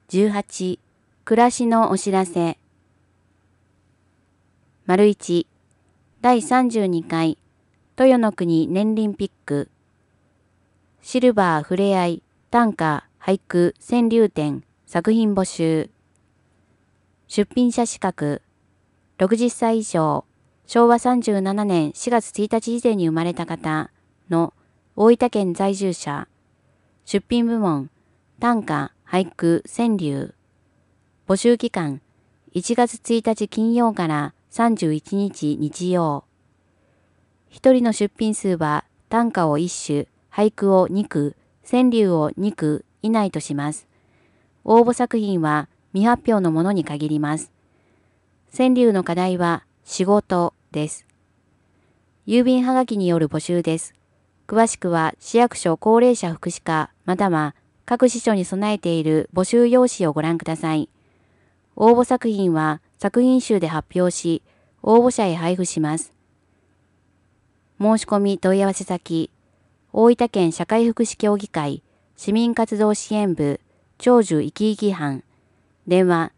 18、暮らしのお知らせ。1、第32回、豊の国年輪ピック。シルバーふれあい、短歌、俳句、川柳展、作品募集。出品者資格、60歳以上、昭和37年4月1日以前に生まれた方の大分県在住者。出品部門、短歌、俳句、川柳。募集期間、1月1日金曜から31日日曜。一人の出品数は短歌を1首、俳句を2句、川柳を2句以内とします。応募作品は未発表のものに限ります。川柳の課題は仕事です。郵便はがきによる募集です。詳しくは市役所高齢者福祉課または各支所に備えている募集用紙をご覧ください。応募作品は作品集で発表し、応募者へ配布します。申し込み問い合わせ先、大分県社会福祉協議会市民活動支援部長寿生き生き班、電話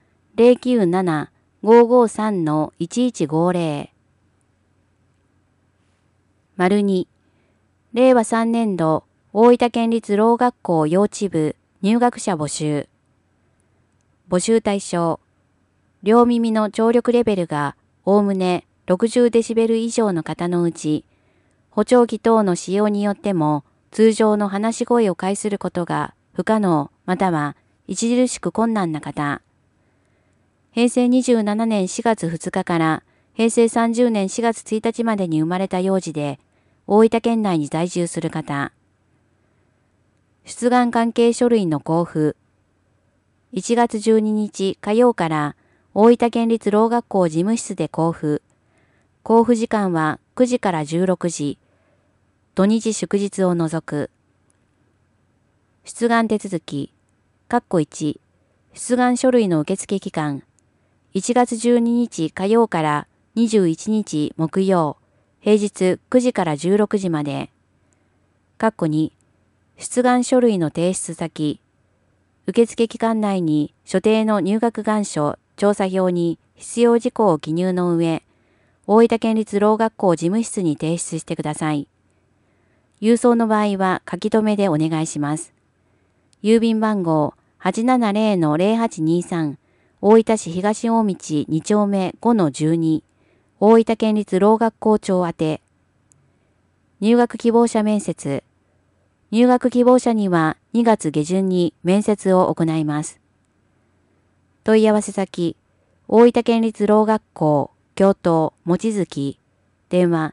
097-553-1150。2、令和3年度大分県立ろう学校幼稚部入学者募集。募集対象、両耳の聴力レベルがおおむね60デシベル以上の方のうち、補聴器等の使用によっても通常の話し声を介することが不可能または著しく困難な方。平成27年4月2日から平成30年4月1日までに生まれた幼児で大分県内に在住する方。出願関係書類の交付。1月12日火曜から大分県立ろう学校事務室で交付。交付時間は9時から16時。土日祝日を除く。出願手続き。1、出願書類の受付期間。1月12日火曜から21日木曜。平日9時から16時まで。2、出願書類の提出先。受付期間内に所定の入学願書、調査票に必要事項を記入の上、大分県立ろう学校事務室に提出してください。郵送の場合は書き留めでお願いします。郵便番号 870-0823 大分市東大道2丁目 5-12 大分県立ろう学校長宛て。入学希望者面接。入学希望者には2月下旬に面接を行います。問い合わせ先、大分県立ろう学校、教頭、望月、電話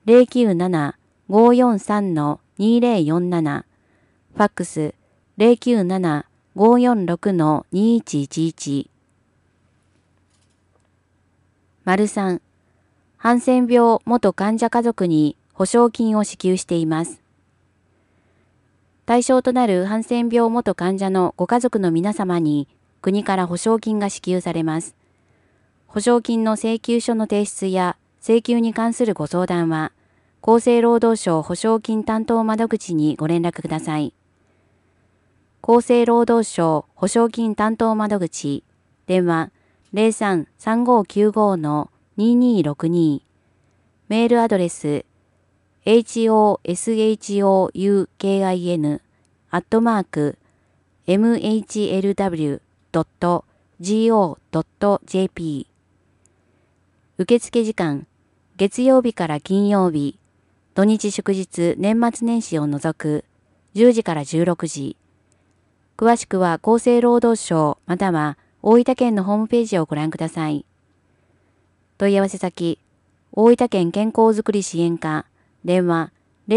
097-543-2047、ファックス097-546-2111。3、ハンセン病元患者家族に保証金を支給しています。対象となるハンセン病元患者のご家族の皆様に国から保証金が支給されます。保証金の請求書の提出や請求に関するご相談は、厚生労働省保証金担当窓口にご連絡ください。厚生労働省保証金担当窓口、電話03-3595-2262、メールアドレスhoshoukin@mhlw.go.jp。 受付時間、月曜日から金曜日、土日祝日年末年始を除く10時から16時。詳しくは厚生労働省または大分県のホームページをご覧ください。問い合わせ先、大分県健康づくり支援課、電話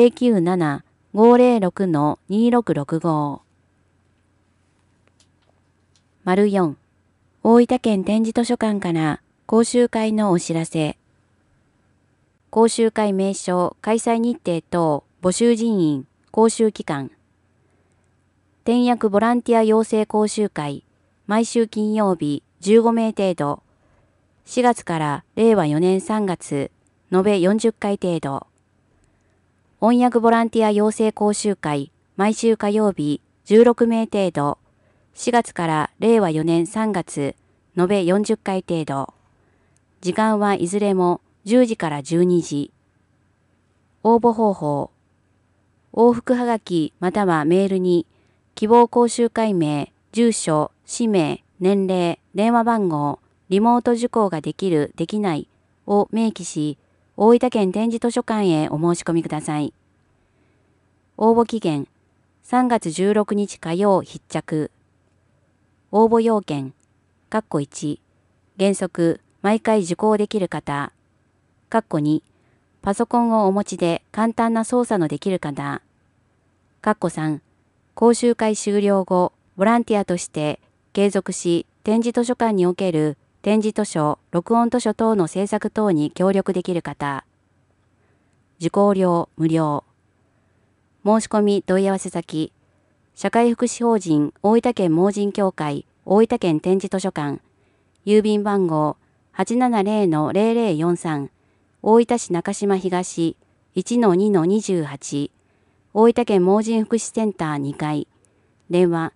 097-506-2665。4、大分県展示図書館から講習会のお知らせ。講習会名称、開催日程等、募集人員、講習期間。転訳ボランティア養成講習会、毎週金曜日15名程度。4月から令和4年3月、延べ40回程度。翻訳ボランティア養成講習会、毎週火曜日16名程度。 4月から令和4年3月、延べ40回程度。時間はいずれも10時から12時。応募方法。往復はがきまたはメールに、希望講習会名、住所、氏名、年齢、電話番号、リモート受講ができる、できないを明記し、大分県展示図書館へお申し込みください。応募期限、3月16日火曜必着。応募要件、1、原則、毎回受講できる方。2、パソコンをお持ちで簡単な操作のできる方。3、講習会終了後、ボランティアとして継続し、展示図書館における展示図書、録音図書等の制作等に協力できる方。受講料無料。申し込み問い合わせ先、社会福祉法人大分県盲人協会大分県展示図書館、郵便番号 870-0043、大分市中島東 1-2-28、大分県盲人福祉センター2階、電話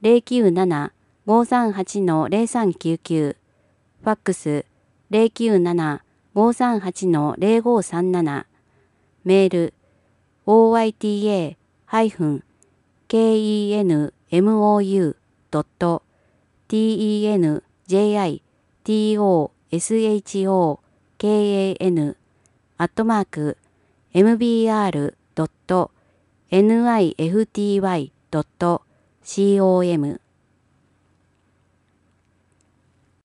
097-538-0399、ファックス 097-538-0537、メール oitahunkenjitoshokan@mbr.nifty.com